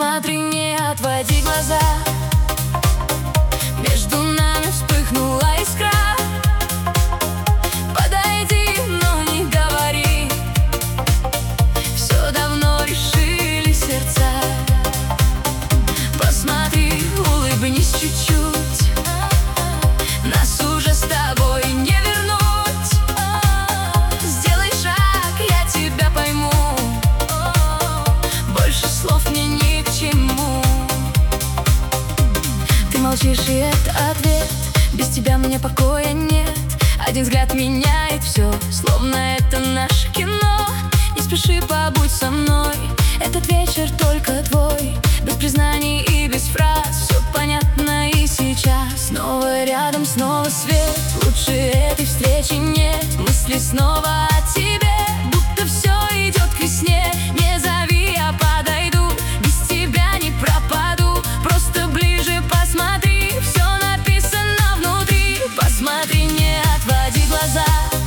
Посмотри, не отводи глаза. Между нами вспыхнула искра. Подойди, но не говори. Все давно решили сердца. Посмотри, улыбнись чуть-чуть. Нас уже с тобой не вернуть. Сделай шаг, я тебя пойму. Больше слов мне ни к чему. Ты молчишь, и это ответ. Без тебя мне покоя нет. Один взгляд меняет все, словно это наше кино. Не спеши, побудь со мной. Этот вечер только твой. Без признаний и без фраз все понятно и сейчас. Снова рядом, снова свет. Лучше этой встречи нет. Мысли снова о тебе, будто все идет к весне. Не зови, я подойду. Без тебя не пропаду. Просто ближе посмотри. Все написано внутри. Посмотри, не отводи глаза.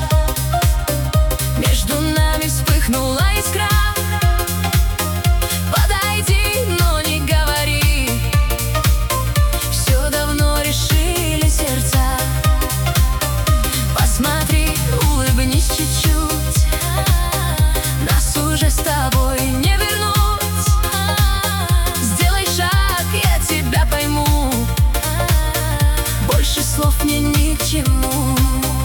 Между нами вспыхнула искра. Подойди, но не говори. Все давно решили сердца. Посмотри, улыбнись чуть-чуть. Нас уже с тобой не вернуть. Сделай шаг, я тебя пойму. Больше слов мне ни к чему.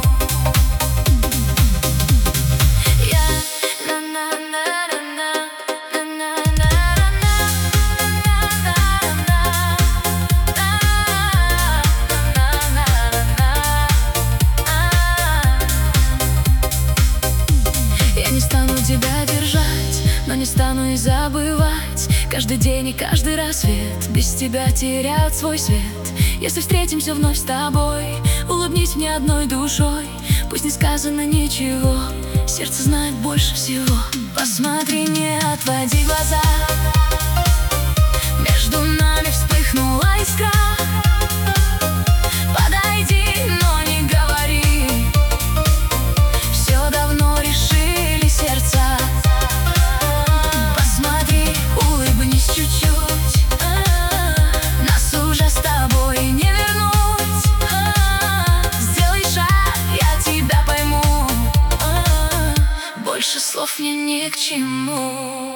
Я не стану тебя держать, но не стану и забывать. Каждый день и каждый рассвет без тебя теряют свой свет. Если встретимся вновь с тобой, улыбнись мне одной душой. Пусть не сказано ничего, сердце знает больше всего. Посмотри, не отводи глаза. Между нами вспыхнула искра. Подойди, но не говори. Все давно решили сердца. Посмотри, улыбнись чуть-чуть. Нас уже с тобой не вернуть. Сделай шаг, я тебя пойму. Больше слов мне ни к чему.